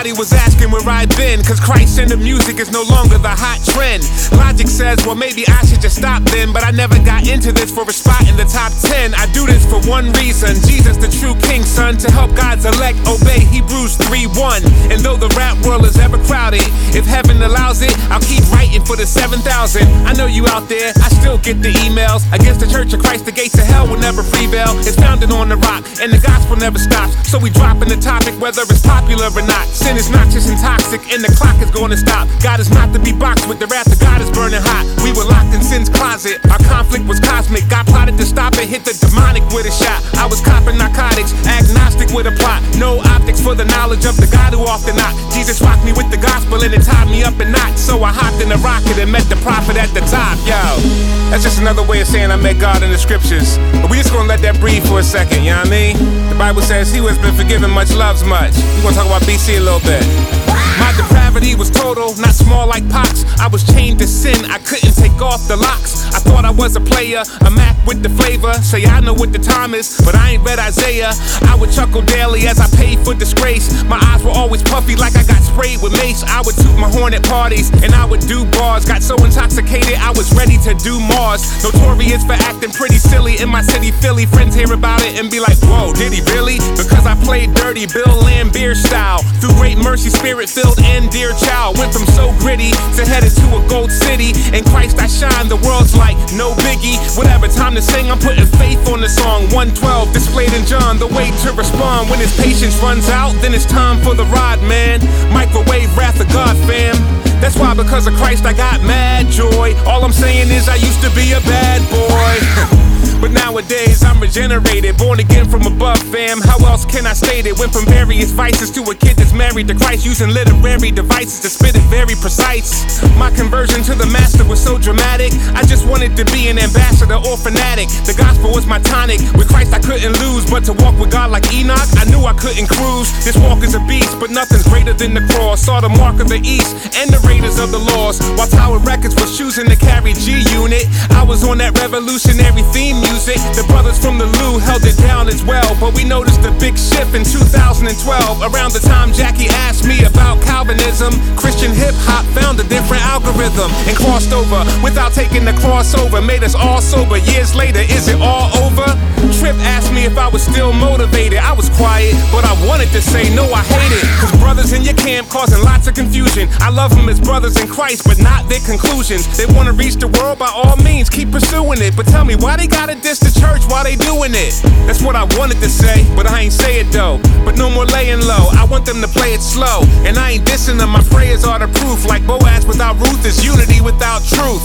Everybody was asking where I'd been, cause Christ and the music is no longer the hot trend. Logic says, well, maybe I should just stop then, but I never got into this for a spot in the top 10. I do this for one reason: Jesus, the true king, son, to help God's elect obey Hebrews 3:1. And though the rap world is ever crowded, if heaven allows it, I'll keep writing for the 7,000. I know you out there, I still get the emails. Against the Church of Christ, the gates of hell will never prevail. It's founded on the rock, and the gospel never stops. So we dropping the topic whether it's popular or not. Sin is not just intoxic, and the clock is going to stop. God is not to be boxed with, the wrath of God is burning hot. We were locked in sin's closet, our conflict was cosmic. God plotted to stop it, hit the demonic with a shot. I was copping narcotics, agnostic with a plot. No optics for the knowledge of the God who often not. Jesus rocked me with the gospel and it tied me up in knots. So I hopped in a rocket and met the prophet at the top. Yo, that's just another way of saying I met God in the scriptures. But we just gonna let that breathe for a second, you know what I mean? The Bible says he who has been forgiven much loves much. We gonna talk about BC a little bit. My depravity was total, not small like Pox. I was chained to sin, I couldn't take off the locks. I thought I was a player, a Mac with the flavor. Say I know what the time is, but I ain't read Isaiah. I would chuckle daily as I paid for disgrace. My eyes were always puffy like I got sprayed with mace. I would toot my horn at parties, and I would do bars. Got so intoxicated, I was ready to do Mars. Notorious for acting pretty silly in my city, Philly. Friends hear about it and be like, whoa, did he really? Because I played dirty, Bill Lambier style. Through great mercy, spirit-filled and dear child. Went from so gritty to headed to a gold city. In Christ I shine, the world's like no biggie. Whatever, time to sing, I'm putting faith on the song. 112 displayed in John, the way to respond. When his patience runs out, then it's time for the rod, man. Microwave wrath of God, fam. That's why because of Christ I got mad joy. All I'm saying is I used to be a bad boy. But nowadays I'm regenerated, born again from above, fam. How else can I state it? Went from various vices to a kid that's married to Christ, using literary devices to spit it very precise. My conversion to the master was so dramatic, I just wanted to be an ambassador or fanatic. The gospel was my tonic, with Christ I couldn't lose. But to walk with God like Enoch, I knew I couldn't cruise. This walk is a beast, but nothing's greater than the cross. Saw the mark of the east and the raiders of the lost. While Tower Records was choosing to carry G-Unit, I was on that revolutionary theme music. The brothers from the Lou held it down as well. But we noticed a big shift in 2012. Around the time Jackie asked me about Calvinism, Christian hip-hop found a different algorithm and crossed over without taking the crossover. Made us all sober. Years later, is it all over? Trip asked me if I was still motivated. I was quiet, but I wanted to say no, I hate it. Cause brothers in your camp causing lots of confusion. I love them as brothers in Christ, but not their conclusions. They wanna reach the world, by all means, keep pursuing it. But tell me, why they gotta diss the church while they doing it? That's what I wanted to say, but I ain't say it though. But no more laying low, I want them to play it slow. And I ain't dissing them, my prayers are the proof. Like Boaz without Ruth is unity without truth.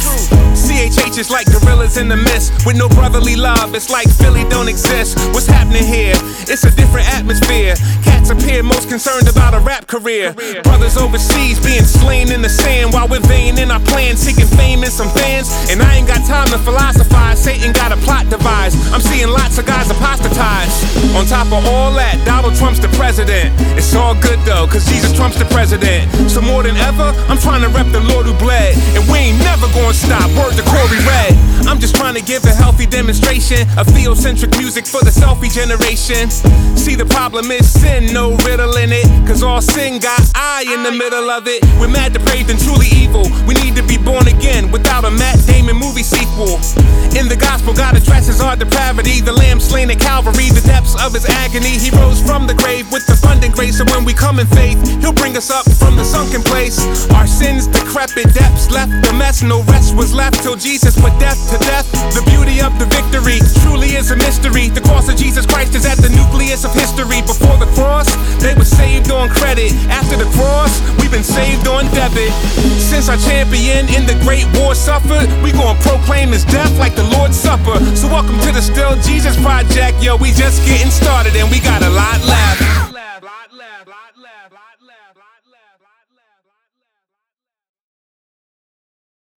CHH is like gorillas in the mist, with no brotherly love, it's like Philly don't exist. What's happening here? It's a different atmosphere. Cats appear most concerned about a rap career. Brothers overseas being slain in the sand, while we're vain in our plans, seeking fame and some fans. And I ain't got time to philosophize, Satan got a plot devised. I'm seeing lots of guys apostatize. On top of all that, Donald Trump's the president. It's all good though, cause Jesus Trump's the president. So more than ever, I'm trying to rep the Lord who bled. And we ain't never gonna stop, word to Corey Red. I'm just trying to give a healthy demonstration of theocentric music for the selfie generation. See, the problem is sin, no riddle in it. Cause all sin got I in the middle of it. We're mad, depraved, and truly evil. We need to be born again without a Matt Damon movie sequel. In the gospel, God addresses our depravity. The lamb slain at Calvary, the depths of his agony. He rose from the grave with abundant grace. So when we come in faith, he'll bring us up from the sunken place. Our sins decrepit, depths left the mess. No rest was left till Jesus put death to death. The beauty of the victory truly is a mystery. The cross of Jesus Christ is at the nucleus of history. Before the cross, they were saved on credit. After the cross, we've been saved on debit. Since our champion in the great war suffered, we gon' proclaim his death like the Lord's Supper. So welcome to the Still Jesus Project. Yo, we just getting started and we got a lot left.